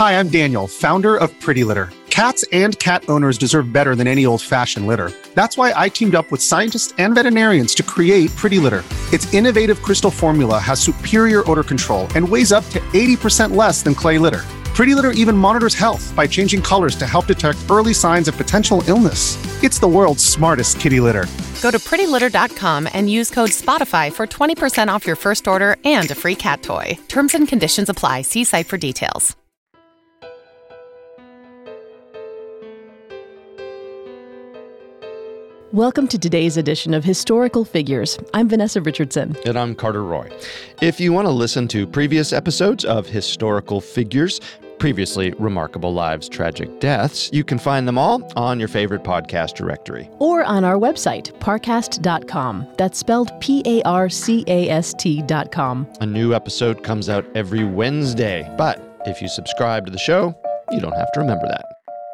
Hi, I'm Daniel, founder of Pretty Litter. Cats and cat owners deserve better than any old-fashioned litter. That's why I teamed up with scientists and veterinarians to create Pretty Litter. Its innovative crystal formula has superior odor control and weighs up to 80% less than clay litter. Pretty Litter even monitors health by changing colors to help detect early signs of potential illness. It's the world's smartest kitty litter. Go to prettylitter.com and use code SPOTIFY for 20% off your first order and a free cat toy. Terms and conditions apply. See site for details. Welcome to today's edition of Historical Figures. I'm Vanessa Richardson. And I'm Carter Roy. If you want to listen to previous episodes of Historical Figures, previously Remarkable Lives, Tragic Deaths, you can find them all on your favorite podcast directory. Or on our website, parcast.com. That's spelled Parcast.com. A new episode comes out every Wednesday, but if you subscribe to the show, you don't have to remember that.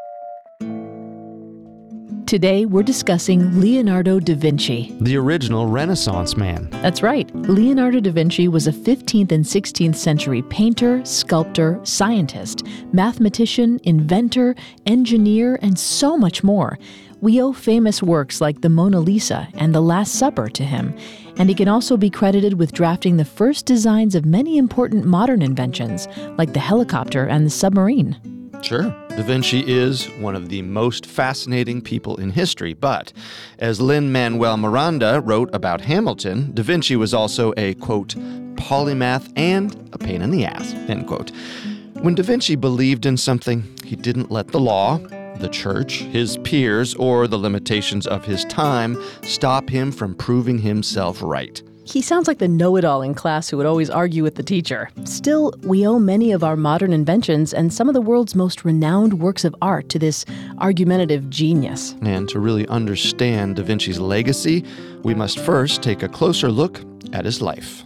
Today, we're discussing Leonardo da Vinci. The original Renaissance man. That's right. Leonardo da Vinci was a 15th and 16th century painter, sculptor, scientist, mathematician, inventor, engineer, and so much more. We owe famous works like the Mona Lisa and the Last Supper to him, and he can also be credited with drafting the first designs of many important modern inventions, like the helicopter and the submarine. Sure. Da Vinci is one of the most fascinating people in history, but as Lin-Manuel Miranda wrote about Hamilton, Da Vinci was also a, quote, polymath and a pain in the ass, end quote. When Da Vinci believed in something, he didn't let the law, the church, his peers, or the limitations of his time stop him from proving himself right. He sounds like the know-it-all in class who would always argue with the teacher. Still, we owe many of our modern inventions and some of the world's most renowned works of art to this argumentative genius. And to really understand Da Vinci's legacy, we must first take a closer look at his life.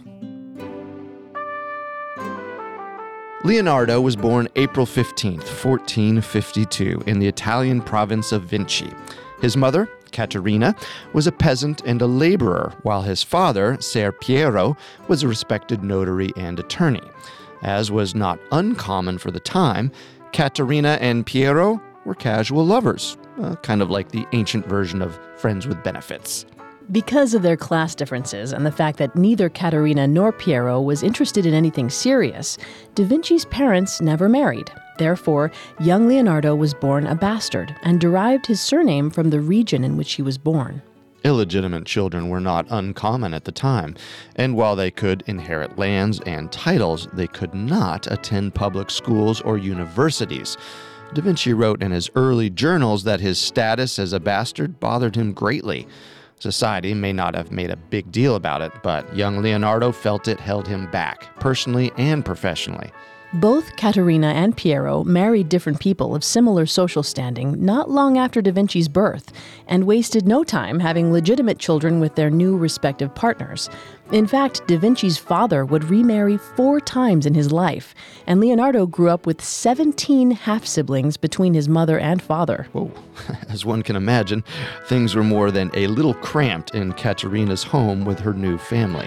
Leonardo was born April 15th, 1452, in the Italian province of Vinci. His mother, Caterina, was a peasant and a laborer, while his father, Ser Piero, was a respected notary and attorney. As was not uncommon for the time, Caterina and Piero were casual lovers, kind of like the ancient version of friends with benefits. Because of their class differences and the fact that neither Caterina nor Piero was interested in anything serious, Da Vinci's parents never married. Therefore, young Leonardo was born a bastard and derived his surname from the region in which he was born. Illegitimate children were not uncommon at the time, and while they could inherit lands and titles, they could not attend public schools or universities. Da Vinci wrote in his early journals that his status as a bastard bothered him greatly. Society may not have made a big deal about it, but young Leonardo felt it held him back, personally and professionally. Both Caterina and Piero married different people of similar social standing not long after Da Vinci's birth, and wasted no time having legitimate children with their new respective partners. In fact, Da Vinci's father would remarry 4 times in his life, and Leonardo grew up with 17 half-siblings between his mother and father. Whoa. As one can imagine, things were more than a little cramped in Caterina's home with her new family.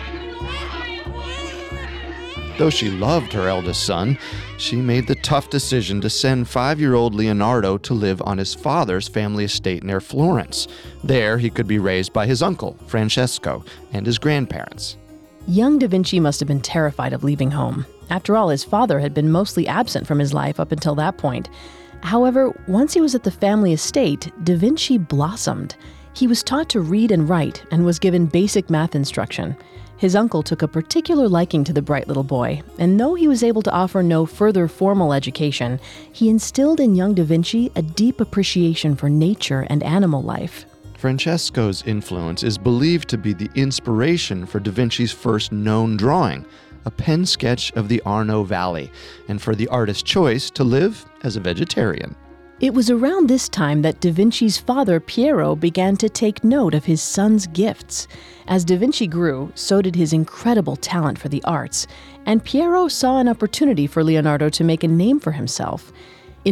Though she loved her eldest son, she made the tough decision to send 5-year-old Leonardo to live on his father's family estate near Florence. There, he could be raised by his uncle, Francesco, and his grandparents. Young Da Vinci must have been terrified of leaving home. After all, his father had been mostly absent from his life up until that point. However, once he was at the family estate, Da Vinci blossomed. He was taught to read and write and was given basic math instruction. His uncle took a particular liking to the bright little boy, and though he was able to offer no further formal education, he instilled in young Da Vinci a deep appreciation for nature and animal life. Francesco's influence is believed to be the inspiration for Da Vinci's first known drawing, a pen sketch of the Arno Valley, and for the artist's choice to live as a vegetarian. It was around this time that Da Vinci's father, Piero, began to take note of his son's gifts. As Da Vinci grew, so did his incredible talent for the arts, and Piero saw an opportunity for Leonardo to make a name for himself. In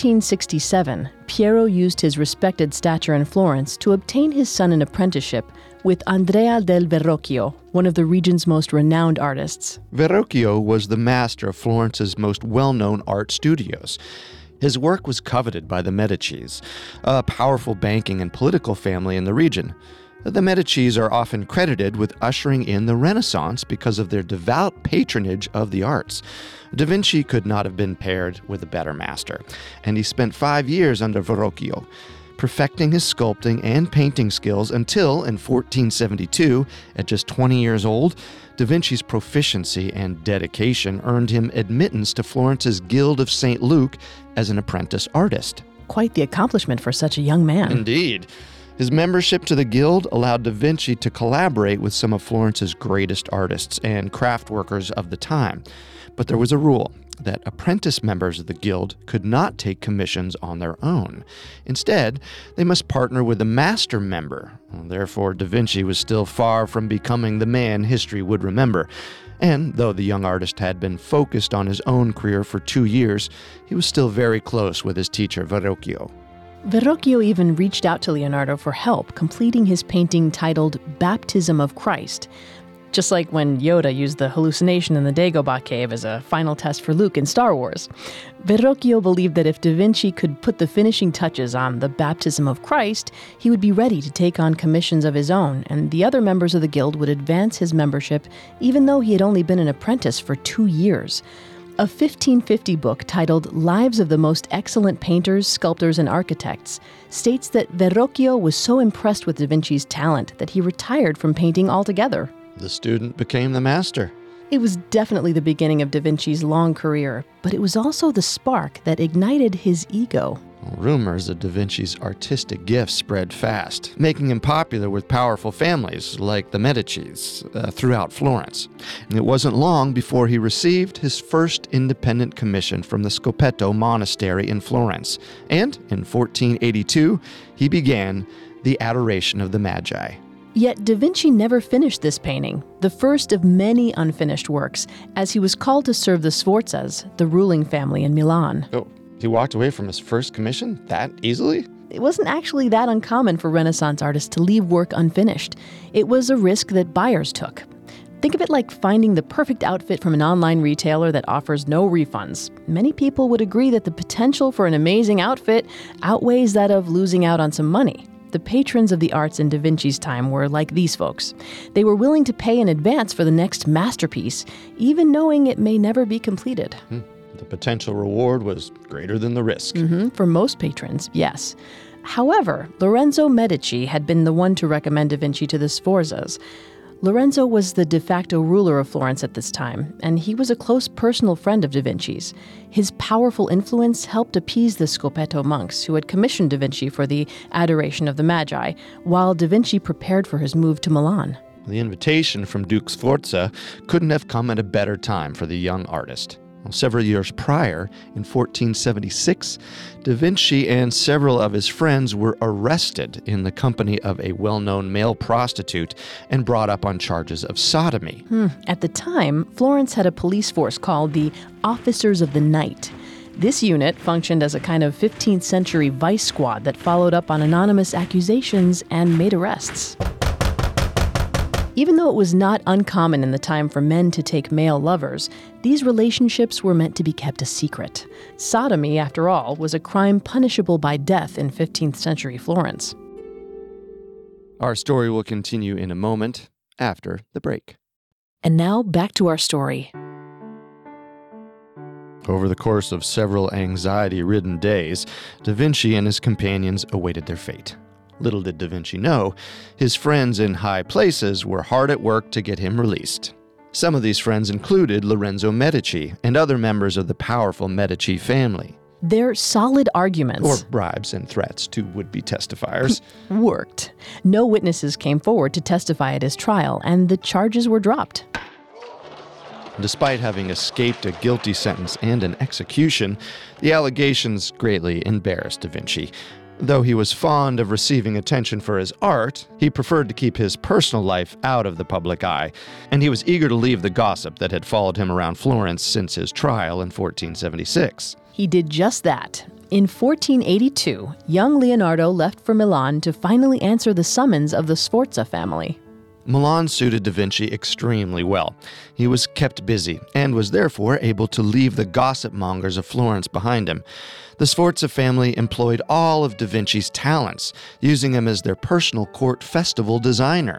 1467, Piero used his respected stature in Florence to obtain his son an apprenticeship with Andrea del Verrocchio, one of the region's most renowned artists. Verrocchio was the master of Florence's most well-known art studios. His work was coveted by the Medicis, a powerful banking and political family in the region. The Medicis are often credited with ushering in the Renaissance because of their devout patronage of the arts. Da Vinci could not have been paired with a better master, and he spent 5 years under Verrocchio, perfecting his sculpting and painting skills until, in 1472, at just 20 years old, Da Vinci's proficiency and dedication earned him admittance to Florence's Guild of St. Luke as an apprentice artist. Quite the accomplishment for such a young man. Indeed. His membership to the Guild allowed Da Vinci to collaborate with some of Florence's greatest artists and craft workers of the time. But there was a rule that apprentice members of the Guild could not take commissions on their own. Instead, they must partner with a master member. Therefore, Da Vinci was still far from becoming the man history would remember. And though the young artist had been focused on his own career for 2 years, he was still very close with his teacher, Verrocchio. Verrocchio even reached out to Leonardo for help completing his painting titled Baptism of Christ. Just like when Yoda used the hallucination in the Dagobah cave as a final test for Luke in Star Wars. Verrocchio believed that if Da Vinci could put the finishing touches on the Baptism of Christ, he would be ready to take on commissions of his own, and the other members of the guild would advance his membership even though he had only been an apprentice for 2 years. A 1550 book titled Lives of the Most Excellent Painters, Sculptors, and Architects states that Verrocchio was so impressed with Da Vinci's talent that he retired from painting altogether. The student became the master. It was definitely the beginning of Da Vinci's long career, but it was also the spark that ignited his ego. Rumors of Da Vinci's artistic gifts spread fast, making him popular with powerful families like the Medicis throughout Florence. And it wasn't long before he received his first independent commission from the Scopetto Monastery in Florence. And in 1482, he began the Adoration of the Magi. Yet Da Vinci never finished this painting, the first of many unfinished works, as he was called to serve the Sforzas, the ruling family in Milan. Oh, he walked away from his first commission that easily? It wasn't actually that uncommon for Renaissance artists to leave work unfinished. It was a risk that buyers took. Think of it like finding the perfect outfit from an online retailer that offers no refunds. Many people would agree that the potential for an amazing outfit outweighs that of losing out on some money. The patrons of the arts in Da Vinci's time were like these folks. They were willing to pay in advance for the next masterpiece, even knowing it may never be completed. The potential reward was greater than the risk. For most patrons, yes. However, Lorenzo Medici had been the one to recommend Da Vinci to the Sforzas. Lorenzo was the de facto ruler of Florence at this time, and he was a close personal friend of Da Vinci's. His powerful influence helped appease the Scopetto monks who had commissioned Da Vinci for the Adoration of the Magi, while Da Vinci prepared for his move to Milan. The invitation from Duke Sforza couldn't have come at a better time for the young artist. Several years prior, in 1476, Da Vinci and several of his friends were arrested in the company of a well-known male prostitute and brought up on charges of sodomy. At the time, Florence had a police force called the Officers of the Night. This unit functioned as a kind of 15th century vice squad that followed up on anonymous accusations and made arrests. Even though it was not uncommon in the time for men to take male lovers, these relationships were meant to be kept a secret. Sodomy, after all, was a crime punishable by death in 15th century Florence. Our story will continue in a moment after the break. And now back to our story. Over the course of several anxiety-ridden days, Da Vinci and his companions awaited their fate. Little did Da Vinci know, his friends in high places were hard at work to get him released. Some of these friends included Lorenzo Medici and other members of the powerful Medici family. Their solid arguments, or bribes and threats to would-be testifiers, worked. No witnesses came forward to testify at his trial, and the charges were dropped. Despite having escaped a guilty sentence and an execution, the allegations greatly embarrassed Da Vinci. Though he was fond of receiving attention for his art, he preferred to keep his personal life out of the public eye, and he was eager to leave the gossip that had followed him around Florence since his trial in 1476. He did just that. In 1482, young Leonardo left for Milan to finally answer the summons of the Sforza family. Milan suited da Vinci extremely well. He was kept busy and was therefore able to leave the gossip mongers of Florence behind him. The Sforza family employed all of da Vinci's talents, using him as their personal court festival designer.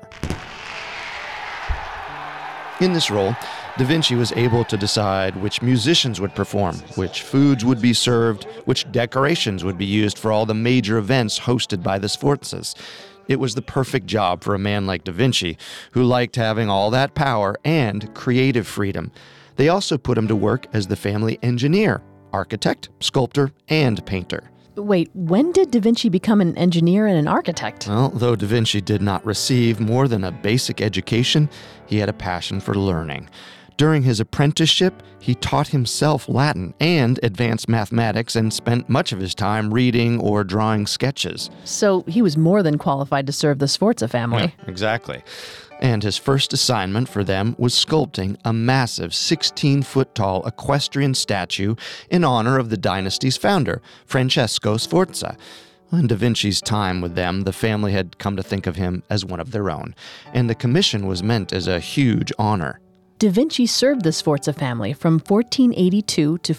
In this role, da Vinci was able to decide which musicians would perform, which foods would be served, which decorations would be used for all the major events hosted by the Sforzas. It was the perfect job for a man like da Vinci, who liked having all that power and creative freedom. They also put him to work as the family engineer, architect, sculptor, and painter. Wait, when did Da Vinci become an engineer and an architect? Well, though da Vinci did not receive more than a basic education, he had a passion for learning. During his apprenticeship, he taught himself Latin and advanced mathematics and spent much of his time reading or drawing sketches. So he was more than qualified to serve the Sforza family. Yeah, exactly. And his first assignment for them was sculpting a massive 16-foot-tall equestrian statue in honor of the dynasty's founder, Francesco Sforza. In da Vinci's time with them, the family had come to think of him as one of their own, and the commission was meant as a huge honor. Da Vinci served the Sforza family from 1482 to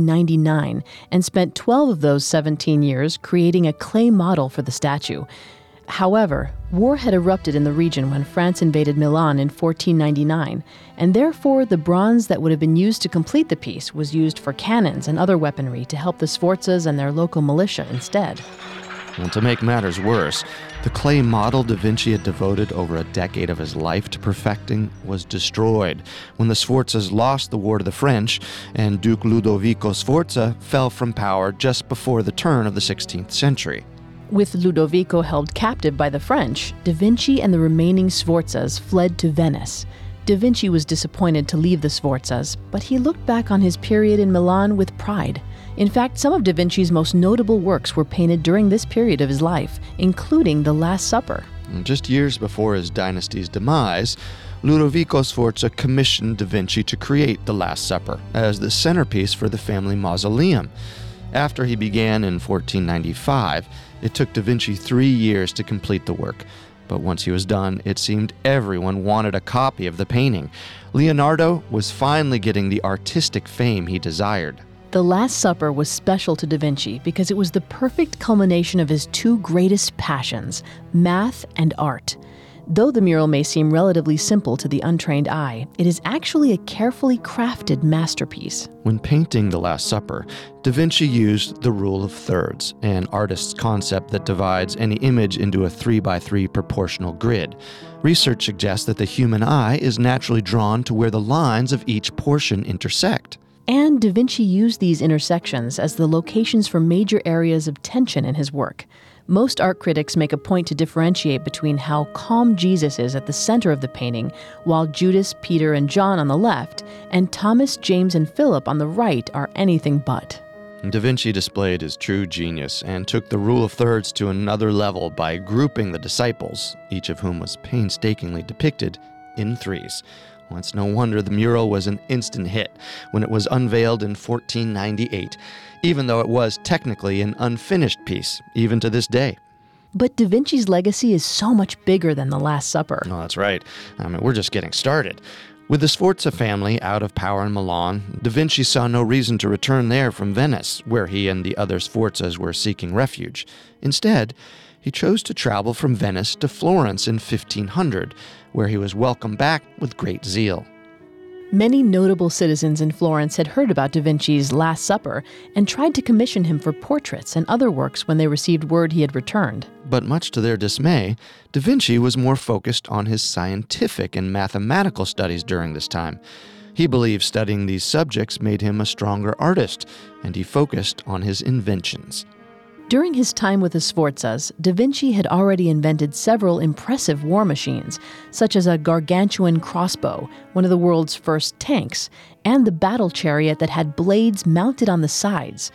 1499 and spent 12 of those 17 years creating a clay model for the statue. However, war had erupted in the region when France invaded Milan in 1499, and therefore the bronze that would have been used to complete the piece was used for cannons and other weaponry to help the Sforzas and their local militia instead. And to make matters worse, the clay model da Vinci had devoted over a decade of his life to perfecting was destroyed when the Sforzas lost the war to the French and Duke Ludovico Sforza fell from power just before the turn of the 16th century. With Ludovico held captive by the French, Da Vinci and the remaining Sforzas fled to Venice. Da Vinci was disappointed to leave the Sforzas, but he looked back on his period in Milan with pride. In fact, some of Da Vinci's most notable works were painted during this period of his life, including The Last Supper. Just years before his dynasty's demise, Ludovico Sforza commissioned da Vinci to create The Last Supper as the centerpiece for the family mausoleum. After he began in 1495, it took da Vinci 3 years to complete the work. But once he was done, it seemed everyone wanted a copy of the painting. Leonardo was finally getting the artistic fame he desired. The Last Supper was special to Da Vinci because it was the perfect culmination of his two greatest passions, math and art. Though the mural may seem relatively simple to the untrained eye, it is actually a carefully crafted masterpiece. When painting The Last Supper, da Vinci used the rule of thirds, an artist's concept that divides any image into a 3x3 proportional grid. Research suggests that the human eye is naturally drawn to where the lines of each portion intersect. And Da Vinci used these intersections as the locations for major areas of tension in his work. Most art critics make a point to differentiate between how calm Jesus is at the center of the painting, while Judas, Peter, and John on the left, and Thomas, James, and Philip on the right are anything but. Da Vinci displayed his true genius and took the rule of thirds to another level by grouping the disciples, each of whom was painstakingly depicted, in threes. Well, it's no wonder the mural was an instant hit when it was unveiled in 1498, even though it was technically an unfinished piece, even to this day. But Da Vinci's legacy is so much bigger than The Last Supper. Oh, that's right. We're just getting started. With the Sforza family out of power in Milan, Da Vinci saw no reason to return there from Venice, where he and the other Sforzas were seeking refuge. Instead, he chose to travel from Venice to Florence in 1500, where he was welcomed back with great zeal. Many notable citizens in Florence had heard about Da Vinci's Last Supper and tried to commission him for portraits and other works when they received word he had returned. But much to their dismay, Da Vinci was more focused on his scientific and mathematical studies during this time. He believed studying these subjects made him a stronger artist, and he focused on his inventions. During his time with the Sforzas, Da Vinci had already invented several impressive war machines, such as a gargantuan crossbow, one of the world's first tanks, and the battle chariot that had blades mounted on the sides.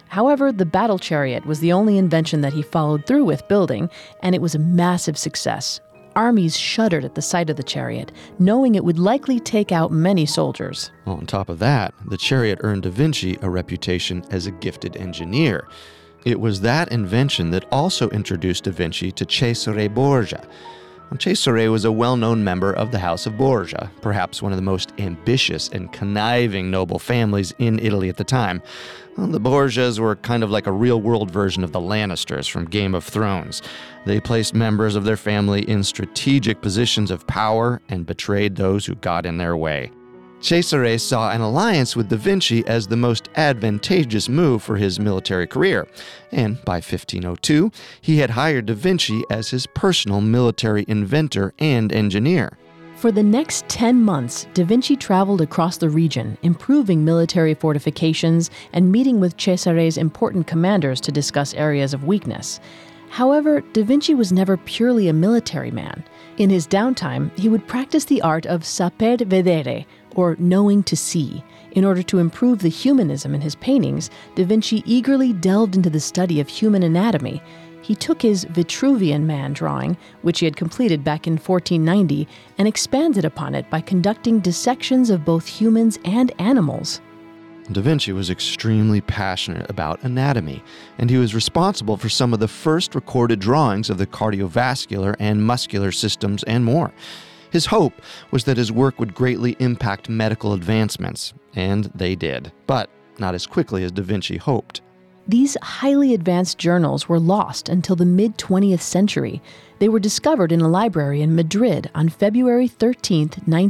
However, the battle chariot was the only invention that he followed through with building, and it was a massive success. Armies shuddered at the sight of the chariot, knowing it would likely take out many soldiers. On top of that, the chariot earned Da Vinci a reputation as a gifted engineer. It was that invention that also introduced Da Vinci to Cesare Borgia. Cesare was a well-known member of the House of Borgia, perhaps one of the most ambitious and conniving noble families in Italy at the time. The Borgias were kind of like a real-world version of the Lannisters from Game of Thrones. They placed members of their family in strategic positions of power and betrayed those who got in their way. Cesare saw an alliance with Da Vinci as the most advantageous move for his military career, and by 1502, he had hired Da Vinci as his personal military inventor and engineer. For the next 10 months, Da Vinci traveled across the region, improving military fortifications and meeting with Cesare's important commanders to discuss areas of weakness. However, Da Vinci was never purely a military man. In his downtime, he would practice the art of saper vedere, or knowing to see. In order to improve the humanism in his paintings, Da Vinci eagerly delved into the study of human anatomy. He took his Vitruvian Man drawing, which he had completed back in 1490, and expanded upon it by conducting dissections of both humans and animals. Da Vinci was extremely passionate about anatomy, and he was responsible for some of the first recorded drawings of the cardiovascular and muscular systems and more. His hope was that his work would greatly impact medical advancements, and they did, but not as quickly as Da Vinci hoped. These highly advanced journals were lost until the mid-20th century. They were discovered in a library in Madrid on February 13,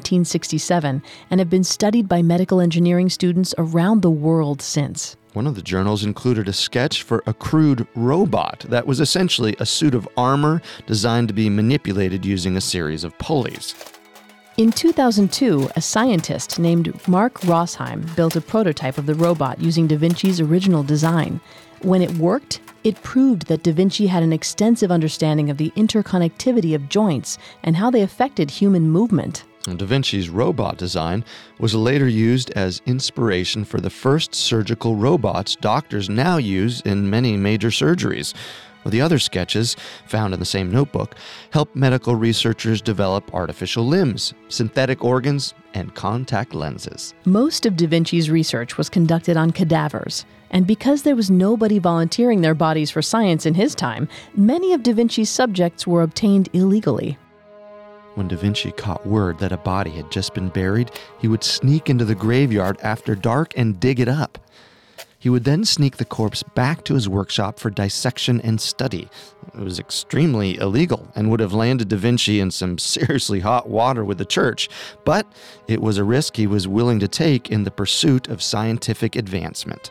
1967, and have been studied by medical engineering students around the world since. One of the journals included a sketch for a crude robot that was essentially a suit of armor designed to be manipulated using a series of pulleys. In 2002, a scientist named Mark Rosheim built a prototype of the robot using Da Vinci's original design. When it worked, it proved that Da Vinci had an extensive understanding of the interconnectivity of joints and how they affected human movement. Da Vinci's robot design was later used as inspiration for the first surgical robots doctors now use in many major surgeries. The other sketches, found in the same notebook, help medical researchers develop artificial limbs, synthetic organs, and contact lenses. Most of Da Vinci's research was conducted on cadavers, and because there was nobody volunteering their bodies for science in his time, many of Da Vinci's subjects were obtained illegally. When Da Vinci caught word that a body had just been buried, he would sneak into the graveyard after dark and dig it up. He would then sneak the corpse back to his workshop for dissection and study. It was extremely illegal and would have landed Da Vinci in some seriously hot water with the church, but it was a risk he was willing to take in the pursuit of scientific advancement.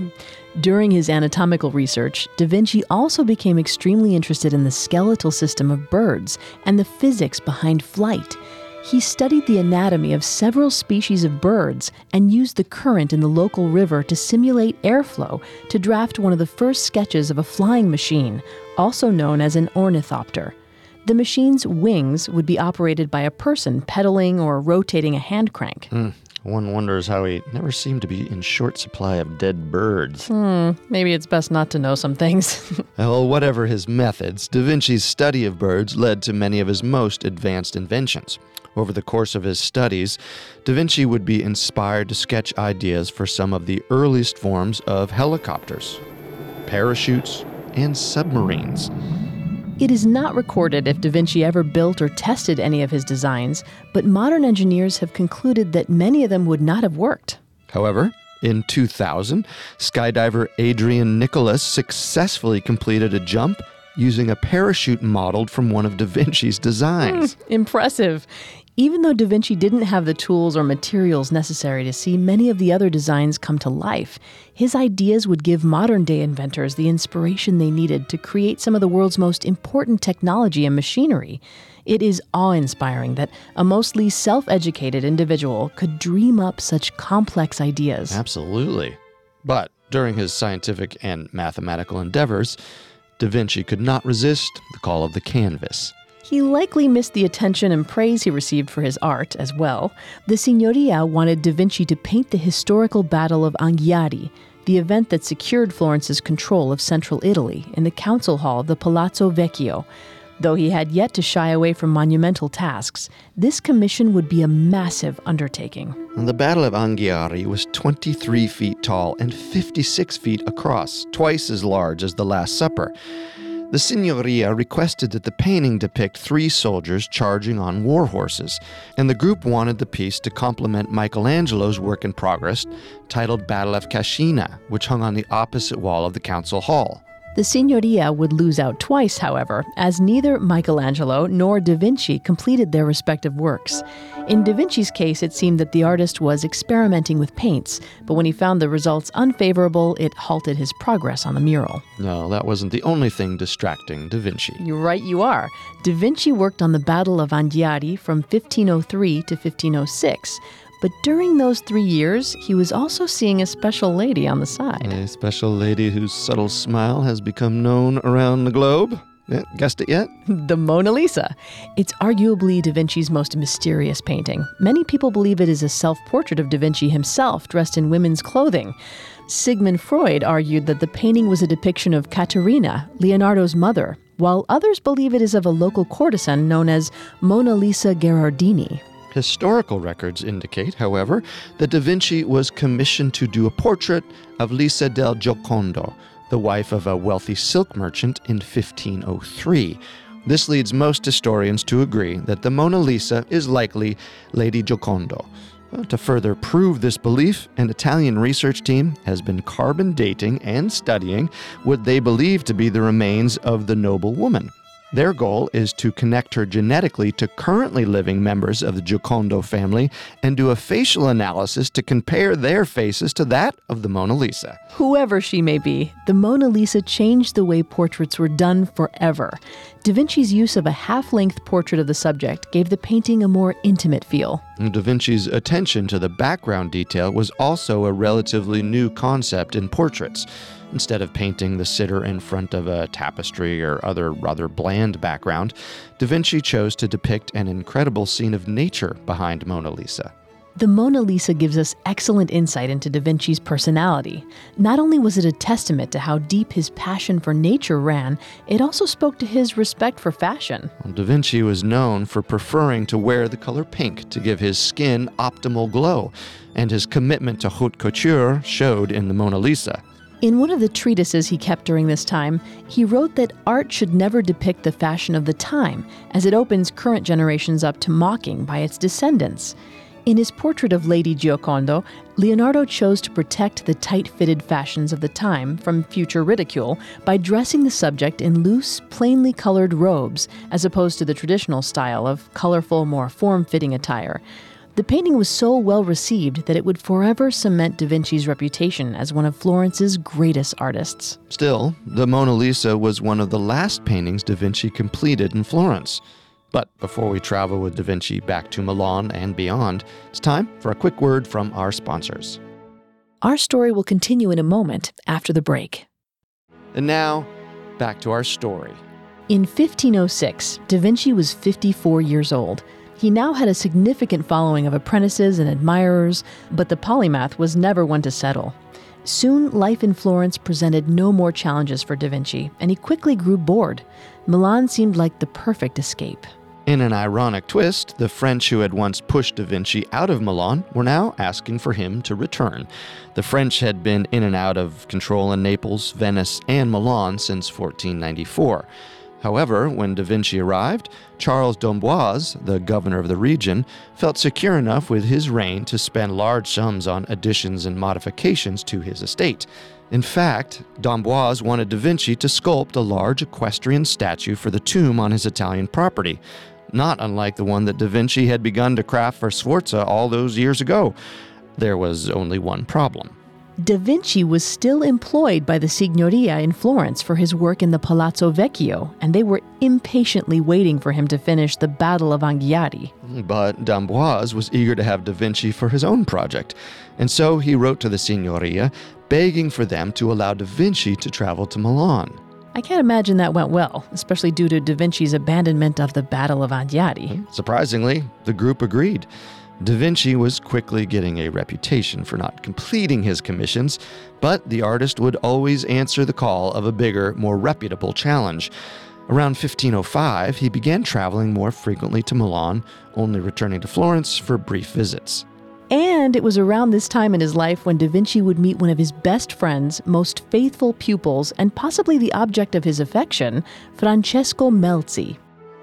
During his anatomical research, Da Vinci also became extremely interested in the skeletal system of birds and the physics behind flight. He studied the anatomy of several species of birds and used the current in the local river to simulate airflow to draft one of the first sketches of a flying machine, also known as an ornithopter. The machine's wings would be operated by a person pedaling or rotating a hand crank. One wonders how he never seemed to be in short supply of dead birds. Maybe it's best not to know some things. Well, whatever his methods, Da Vinci's study of birds led to many of his most advanced inventions. Over the course of his studies, Da Vinci would be inspired to sketch ideas for some of the earliest forms of helicopters, parachutes, and submarines. It is not recorded if Da Vinci ever built or tested any of his designs, but modern engineers have concluded that many of them would not have worked. However, in 2000, skydiver Adrian Nicholas successfully completed a jump using a parachute modeled from one of Da Vinci's designs. Impressive. Even though Da Vinci didn't have the tools or materials necessary to see many of the other designs come to life, his ideas would give modern-day inventors the inspiration they needed to create some of the world's most important technology and machinery. It is awe-inspiring that a mostly self-educated individual could dream up such complex ideas. Absolutely. But during his scientific and mathematical endeavors, Da Vinci could not resist the call of the canvas. He likely missed the attention and praise he received for his art as well. The Signoria wanted Da Vinci to paint the historical Battle of Anghiari. the event that secured Florence's control of central Italy in the council hall of the Palazzo Vecchio. Though he had yet to shy away from monumental tasks, this commission would be a massive undertaking. The Battle of Anghiari was 23 feet tall and 56 feet across, twice as large as the Last Supper. The Signoria requested that the painting depict 3 soldiers charging on war horses, and the group wanted the piece to complement Michelangelo's work in progress, titled Battle of Cascina, which hung on the opposite wall of the council hall. The Signoria would lose out twice, however, as neither Michelangelo nor Da Vinci completed their respective works. In Da Vinci's case, it seemed that the artist was experimenting with paints, but when he found the results unfavorable, it halted his progress on the mural. No, that wasn't the only thing distracting Da Vinci. You're right, you are. Da Vinci worked on the Battle of Anghiari from 1503 to 1506. But during those 3 years, he was also seeing a special lady on the side. A special lady whose subtle smile has become known around the globe? Yeah, guessed it yet? The Mona Lisa. It's arguably Da Vinci's most mysterious painting. Many people believe it is a self-portrait of Da Vinci himself dressed in women's clothing. Sigmund Freud argued that the painting was a depiction of Caterina, Leonardo's mother, while others believe it is of a local courtesan known as Mona Lisa Gherardini. Historical records indicate, however, that Da Vinci was commissioned to do a portrait of Lisa del Giocondo, the wife of a wealthy silk merchant, in 1503. This leads most historians to agree that the Mona Lisa is likely Lady Giocondo. To further prove this belief, an Italian research team has been carbon dating and studying what they believe to be the remains of the noble woman. Their goal is to connect her genetically to currently living members of the Giocondo family and do a facial analysis to compare their faces to that of the Mona Lisa. Whoever she may be, the Mona Lisa changed the way portraits were done forever. Da Vinci's use of a half-length portrait of the subject gave the painting a more intimate feel. Da Vinci's attention to the background detail was also a relatively new concept in portraits. Instead of painting the sitter in front of a tapestry or other rather bland background, Da Vinci chose to depict an incredible scene of nature behind Mona Lisa. The Mona Lisa gives us excellent insight into Da Vinci's personality. Not only was it a testament to how deep his passion for nature ran, it also spoke to his respect for fashion. Da Vinci was known for preferring to wear the color pink to give his skin optimal glow, and his commitment to haute couture showed in the Mona Lisa. In one of the treatises he kept during this time, he wrote that art should never depict the fashion of the time, as it opens current generations up to mocking by its descendants. In his portrait of Lady Giocondo, Leonardo chose to protect the tight-fitted fashions of the time from future ridicule by dressing the subject in loose, plainly colored robes, as opposed to the traditional style of colorful, more form-fitting attire. The painting was so well received that it would forever cement Da Vinci's reputation as one of Florence's greatest artists. Still, the Mona Lisa was one of the last paintings Da Vinci completed in Florence. But before we travel with Da Vinci back to Milan and beyond, it's time for a quick word from our sponsors. Our story will continue in a moment after the break. And now, back to our story. In 1506, Da Vinci was 54 years old. He now had a significant following of apprentices and admirers, but the polymath was never one to settle. Soon, life in Florence presented no more challenges for Da Vinci, and he quickly grew bored. Milan seemed like the perfect escape. In an ironic twist, the French who had once pushed Da Vinci out of Milan were now asking for him to return. The French had been in and out of control in Naples, Venice, and Milan since 1494. However, when Da Vinci arrived, Charles d'Amboise, the governor of the region, felt secure enough with his reign to spend large sums on additions and modifications to his estate. In fact, d'Amboise wanted Da Vinci to sculpt a large equestrian statue for the tomb on his Italian property, not unlike the one that Da Vinci had begun to craft for Sforza all those years ago. There was only one problem. Da Vinci was still employed by the Signoria in Florence for his work in the Palazzo Vecchio, and they were impatiently waiting for him to finish the Battle of Anghiari. But d'Amboise was eager to have Da Vinci for his own project, and so he wrote to the Signoria, begging for them to allow Da Vinci to travel to Milan. I can't imagine that went well, especially due to Da Vinci's abandonment of the Battle of Anghiari. Surprisingly, the group agreed. Da Vinci was quickly getting a reputation for not completing his commissions, but the artist would always answer the call of a bigger, more reputable challenge. Around 1505, he began traveling more frequently to Milan, only returning to Florence for brief visits. And it was around this time in his life when Da Vinci would meet one of his best friends, most faithful pupils, and possibly the object of his affection, Francesco Melzi.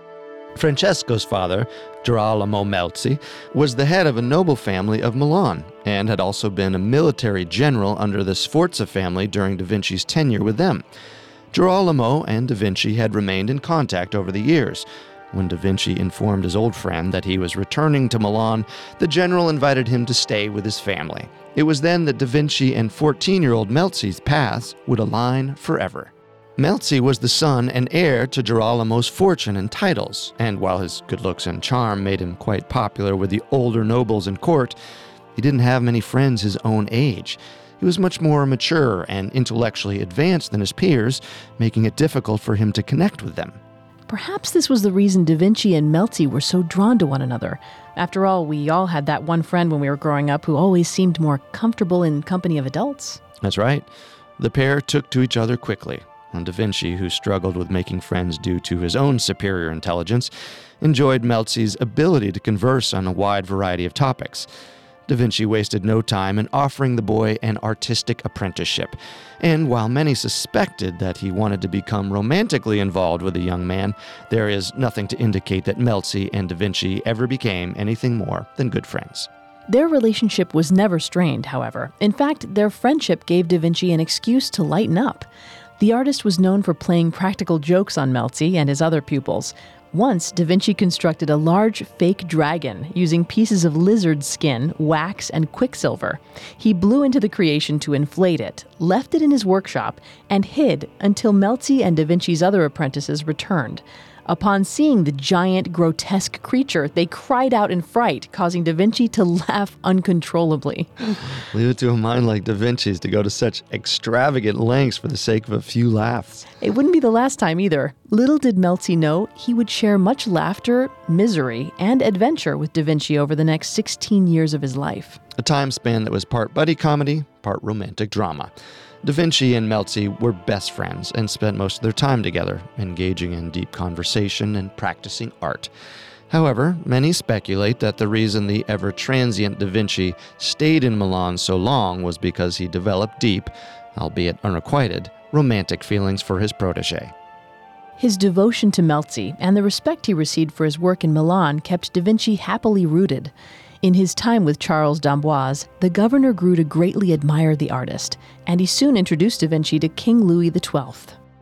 Francesco's father, Girolamo Melzi, was the head of a noble family of Milan and had also been a military general under the Sforza family during Da Vinci's tenure with them. Girolamo and Da Vinci had remained in contact over the years. When Da Vinci informed his old friend that he was returning to Milan, the general invited him to stay with his family. It was then that Da Vinci and 14-year-old Melzi's paths would align forever. Melzi was the son and heir to Girolamo's fortune and titles, and while his good looks and charm made him quite popular with the older nobles in court, he didn't have many friends his own age. He was much more mature and intellectually advanced than his peers, making it difficult for him to connect with them. Perhaps this was the reason Da Vinci and Melzi were so drawn to one another. After all, we all had that one friend when we were growing up who always seemed more comfortable in company of adults. That's right. The pair took to each other quickly, and Da Vinci, who struggled with making friends due to his own superior intelligence, enjoyed Melzi's ability to converse on a wide variety of topics. Da Vinci wasted no time in offering the boy an artistic apprenticeship, and while many suspected that he wanted to become romantically involved with the young man, there is nothing to indicate that Melzi and Da Vinci ever became anything more than good friends. Their relationship was never strained, however. In fact, their friendship gave Da Vinci an excuse to lighten up. The artist was known for playing practical jokes on Melzi and his other pupils. Once, Da Vinci constructed a large fake dragon using pieces of lizard skin, wax, and quicksilver. He blew into the creation to inflate it, left it in his workshop, and hid until Melzi and Da Vinci's other apprentices returned. Upon seeing the giant, grotesque creature, they cried out in fright, causing Da Vinci to laugh uncontrollably. Leave it to a mind like Da Vinci's to go to such extravagant lengths for the sake of a few laughs. It wouldn't be the last time either. Little did Melzi know he would share much laughter, misery, and adventure with Da Vinci over the next 16 years of his life. A time span that was part buddy comedy, part romantic drama. Da Vinci and Melzi were best friends and spent most of their time together, engaging in deep conversation and practicing art. However, many speculate that the reason the ever-transient Da Vinci stayed in Milan so long was because he developed deep, albeit unrequited, romantic feelings for his protege. His devotion to Melzi and the respect he received for his work in Milan kept Da Vinci happily rooted. In his time with Charles d'Amboise, the governor grew to greatly admire the artist, and he soon introduced Da Vinci to King Louis XII.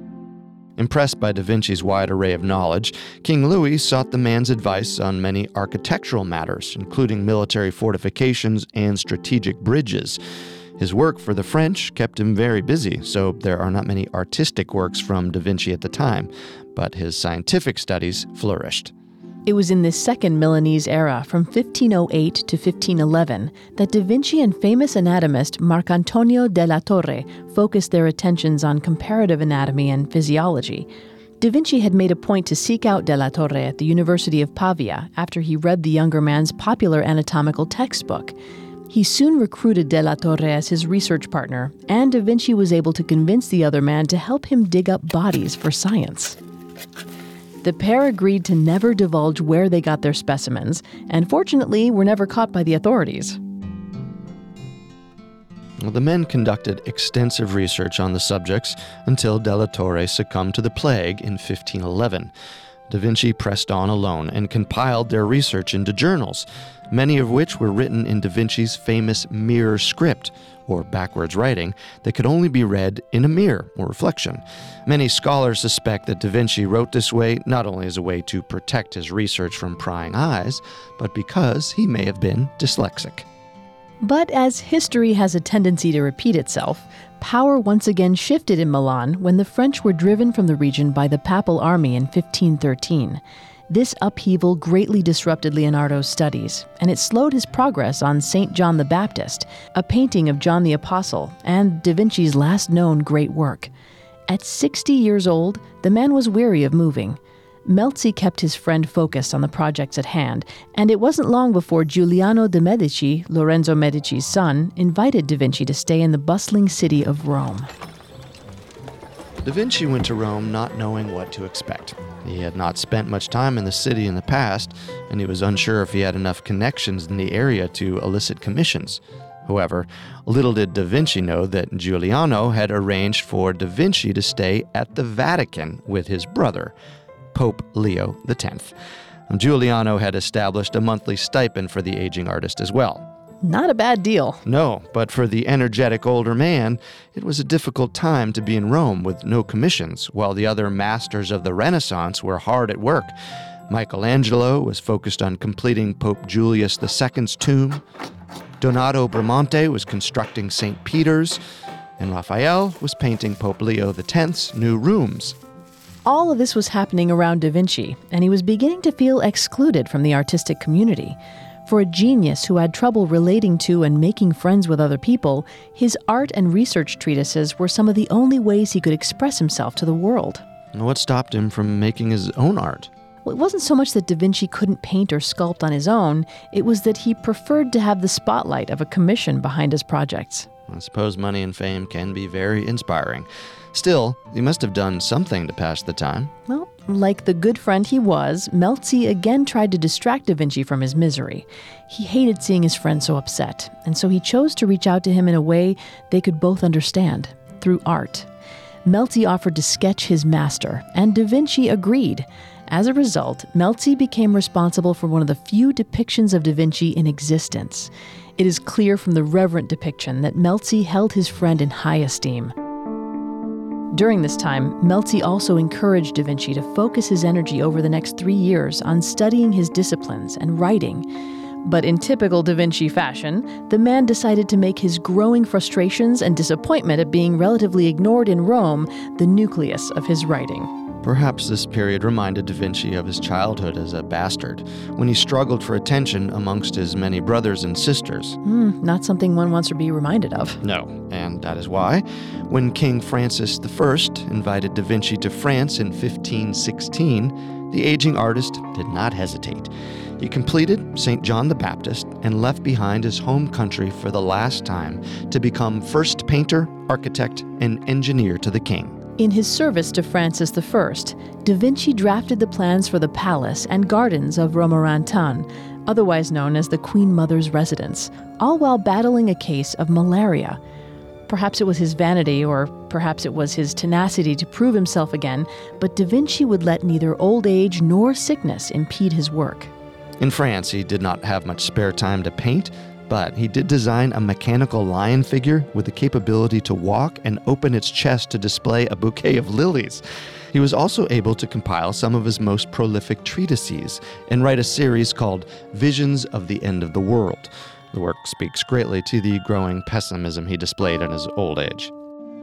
Impressed by Da Vinci's wide array of knowledge, King Louis sought the man's advice on many architectural matters, including military fortifications and strategic bridges. His work for the French kept him very busy, so there are not many artistic works from Da Vinci at the time, but his scientific studies flourished. It was in this second Milanese era, from 1508 to 1511, that Da Vinci and famous anatomist Marcantonio della Torre focused their attentions on comparative anatomy and physiology. Da Vinci had made a point to seek out della Torre at the University of Pavia after he read the younger man's popular anatomical textbook. He soon recruited della Torre as his research partner, and Da Vinci was able to convince the other man to help him dig up bodies for science. The pair agreed to never divulge where they got their specimens, and fortunately were never caught by the authorities. The men conducted extensive research on the subjects until della Torre succumbed to the plague in 1511. Da Vinci pressed on alone and compiled their research into journals, many of which were written in Da Vinci's famous mirror script, or backwards writing, that could only be read in a mirror or reflection. Many scholars suspect that Da Vinci wrote this way not only as a way to protect his research from prying eyes, but because he may have been dyslexic. But as history has a tendency to repeat itself, power once again shifted in Milan when the French were driven from the region by the Papal army in 1513. This upheaval greatly disrupted Leonardo's studies, and it slowed his progress on St. John the Baptist, a painting of John the Apostle, and Da Vinci's last known great work. At 60 years old, the man was weary of moving. Melzi kept his friend focused on the projects at hand, and it wasn't long before Giuliano de' Medici, Lorenzo Medici's son, invited Da Vinci to stay in the bustling city of Rome. Da Vinci went to Rome not knowing what to expect. He had not spent much time in the city in the past, and he was unsure if he had enough connections in the area to elicit commissions. However, little did Da Vinci know that Giuliano had arranged for Da Vinci to stay at the Vatican with his brother, Pope Leo X. Giuliano had established a monthly stipend for the aging artist as well. Not a bad deal. No, but for the energetic older man, it was a difficult time to be in Rome with no commissions, while the other masters of the Renaissance were hard at work. Michelangelo was focused on completing Pope Julius II's tomb. Donato Bramante was constructing St. Peter's, and Raphael was painting Pope Leo X's new rooms. All of this was happening around Da Vinci, and he was beginning to feel excluded from the artistic community. For a genius who had trouble relating to and making friends with other people, his art and research treatises were some of the only ways he could express himself to the world. What stopped him from making his own art? Well, it wasn't so much that Da Vinci couldn't paint or sculpt on his own, it was that he preferred to have the spotlight of a commission behind his projects. I suppose money and fame can be very inspiring. Still, he must have done something to pass the time. Well, like the good friend he was, Melzi again tried to distract Da Vinci from his misery. He hated seeing his friend so upset, and so he chose to reach out to him in a way they could both understand, through art. Melzi offered to sketch his master, and Da Vinci agreed. As a result, Melzi became responsible for one of the few depictions of Da Vinci in existence. It is clear from the reverent depiction that Melzi held his friend in high esteem. During this time, Melzi also encouraged Da Vinci to focus his energy over the next 3 years on studying his disciplines and writing. But in typical Da Vinci fashion, the man decided to make his growing frustrations and disappointment at being relatively ignored in Rome the nucleus of his writing. Perhaps this period reminded Da Vinci of his childhood as a bastard, when he struggled for attention amongst his many brothers and sisters. Not something one wants to be reminded of. No, and that is why, when King Francis I invited Da Vinci to France in 1516, the aging artist did not hesitate. He completed St. John the Baptist and left behind his home country for the last time to become first painter, architect, and engineer to the king. In his service to Francis I, Da Vinci drafted the plans for the palace and gardens of Romorantin, otherwise known as the Queen Mother's residence, all while battling a case of malaria. Perhaps it was his vanity, or perhaps it was his tenacity to prove himself again, but Da Vinci would let neither old age nor sickness impede his work. In France, he did not have much spare time to paint, but he did design a mechanical lion figure with the capability to walk and open its chest to display a bouquet of lilies. He was also able to compile some of his most prolific treatises and write a series called Visions of the End of the World. The work speaks greatly to the growing pessimism he displayed in his old age.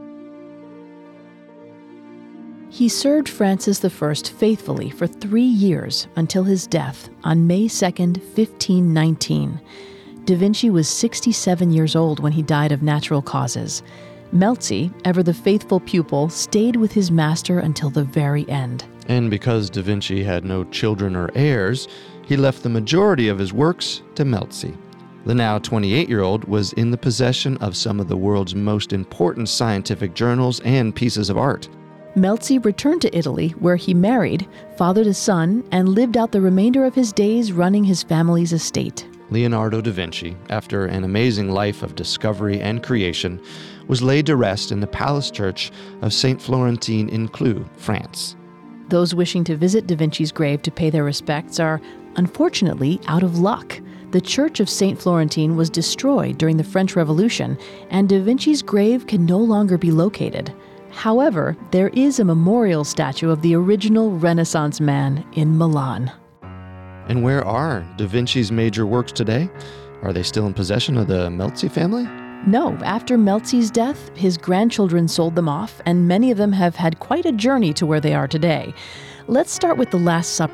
He served Francis I faithfully for 3 years until his death on May 2nd, 1519. Da Vinci was 67 years old when he died of natural causes. Melzi, ever the faithful pupil, stayed with his master until the very end. And because Da Vinci had no children or heirs, he left the majority of his works to Melzi. The now 28-year-old was in the possession of some of the world's most important scientific journals and pieces of art. Melzi returned to Italy, where he married, fathered a son, and lived out the remainder of his days running his family's estate. Leonardo da Vinci, after an amazing life of discovery and creation, was laid to rest in the palace church of St. Florentin in Cloux, France. Those wishing to visit Da Vinci's grave to pay their respects are, unfortunately, out of luck. The church of St. Florentin was destroyed during the French Revolution, and Da Vinci's grave can no longer be located. However, there is a memorial statue of the original Renaissance man in Milan. And where are Da Vinci's major works today? Are they still in possession of the Melzi family? No, after Melzi's death, his grandchildren sold them off, and many of them have had quite a journey to where they are today. Let's start with The Last Supper.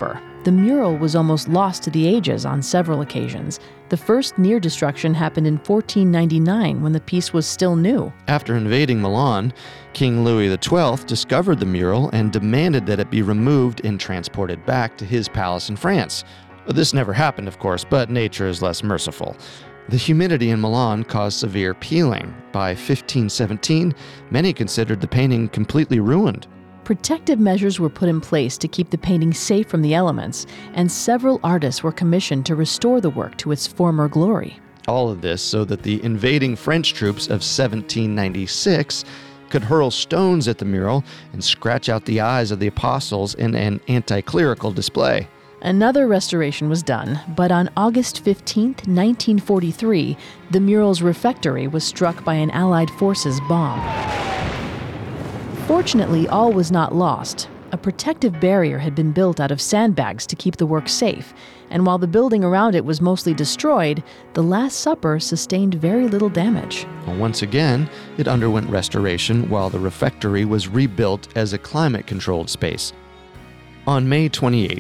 The mural was almost lost to the ages on several occasions. The first near destruction happened in 1499 when the piece was still new. After invading Milan, King Louis XII discovered the mural and demanded that it be removed and transported back to his palace in France. This never happened, of course, but nature is less merciful. The humidity in Milan caused severe peeling. By 1517, many considered the painting completely ruined. Protective measures were put in place to keep the painting safe from the elements, and several artists were commissioned to restore the work to its former glory. All of this so that the invading French troops of 1796 could hurl stones at the mural and scratch out the eyes of the apostles in an anti-clerical display. Another restoration was done, but on August 15, 1943, the mural's refectory was struck by an Allied forces bomb. Fortunately, all was not lost. A protective barrier had been built out of sandbags to keep the work safe, and while the building around it was mostly destroyed, the Last Supper sustained very little damage. Once again, it underwent restoration while the refectory was rebuilt as a climate-controlled space. On May 28,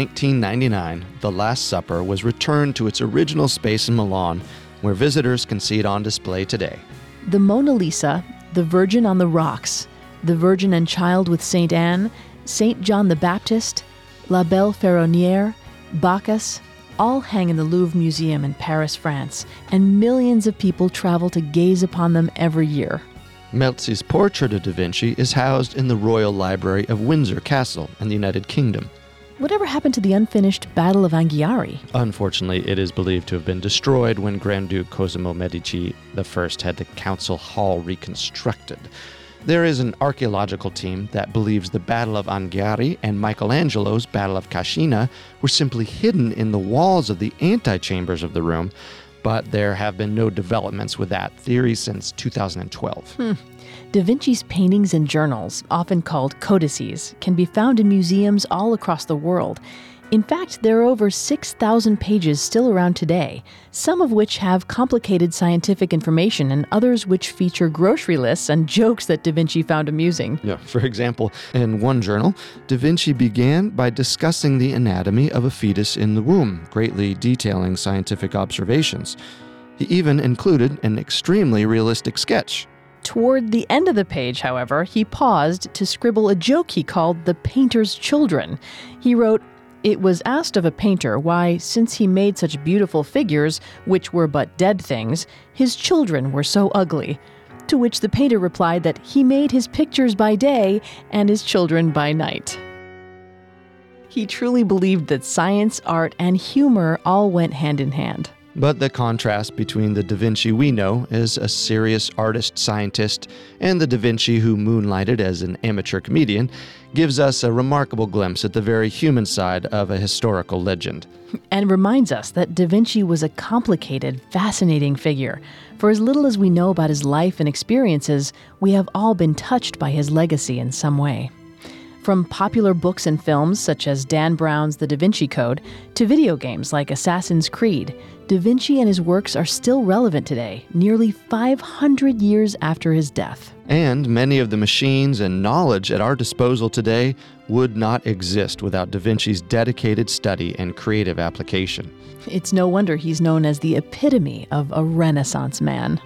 1999, the Last Supper was returned to its original space in Milan, where visitors can see it on display today. The Mona Lisa, the Virgin on the Rocks, the Virgin and Child with St. Anne, St. John the Baptist, La Belle Ferronnière, Bacchus, all hang in the Louvre Museum in Paris, France, and millions of people travel to gaze upon them every year. Melzi's portrait of Da Vinci is housed in the Royal Library of Windsor Castle in the United Kingdom. Whatever happened to the unfinished Battle of Anghiari? Unfortunately, it is believed to have been destroyed when Grand Duke Cosimo Medici I had the council hall reconstructed. There is an archaeological team that believes the Battle of Anghiari and Michelangelo's Battle of Cascina were simply hidden in the walls of the antechambers of the room, but there have been no developments with that theory since 2012. Da Vinci's paintings and journals, often called codices, can be found in museums all across the world. In fact, there are over 6,000 pages still around today, some of which have complicated scientific information and others which feature grocery lists and jokes that Da Vinci found amusing. Yeah, for example, in one journal, Da Vinci began by discussing the anatomy of a fetus in the womb, greatly detailing scientific observations. He even included an extremely realistic sketch. Toward the end of the page, however, he paused to scribble a joke he called The Painter's Children. He wrote, "It was asked of a painter why, since he made such beautiful figures, which were but dead things, his children were so ugly." To which the painter replied that he made his pictures by day and his children by night. He truly believed that science, art, and humor all went hand in hand. But the contrast between the Da Vinci we know as a serious artist-scientist and the Da Vinci who moonlighted as an amateur comedian gives us a remarkable glimpse at the very human side of a historical legend. And reminds us that Da Vinci was a complicated, fascinating figure. For as little as we know about his life and experiences, we have all been touched by his legacy in some way. From popular books and films such as Dan Brown's The Da Vinci Code to video games like Assassin's Creed, Da Vinci and his works are still relevant today, nearly 500 years after his death. And many of the machines and knowledge at our disposal today would not exist without Da Vinci's dedicated study and creative application. It's no wonder he's known as the epitome of a Renaissance man.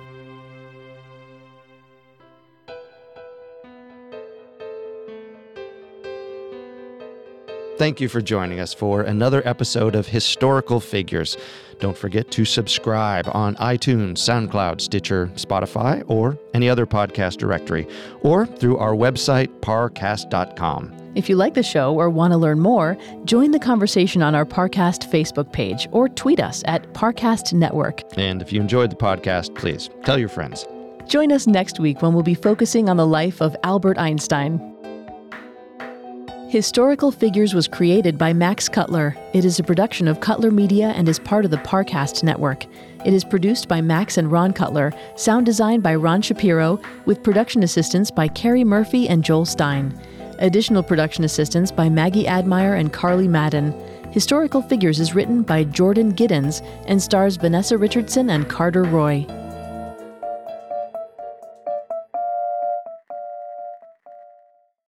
Thank you for joining us for another episode of Historical Figures. Don't forget to subscribe on iTunes, SoundCloud, Stitcher, Spotify, or any other podcast directory, or through our website, parcast.com. If you like the show or want to learn more, join the conversation on our Parcast Facebook page or tweet us at Parcast Network. And if you enjoyed the podcast, please tell your friends. Join us next week when we'll be focusing on the life of Albert Einstein. Historical Figures was created by Max Cutler. It is a production of Cutler Media and is part of the Parcast Network. It is produced by Max and Ron Cutler, sound design by Ron Shapiro, with production assistance by Carrie Murphy and Joel Stein. Additional production assistance by Maggie Admire and Carly Madden. Historical Figures is written by Jordan Giddens and stars Vanessa Richardson and Carter Roy.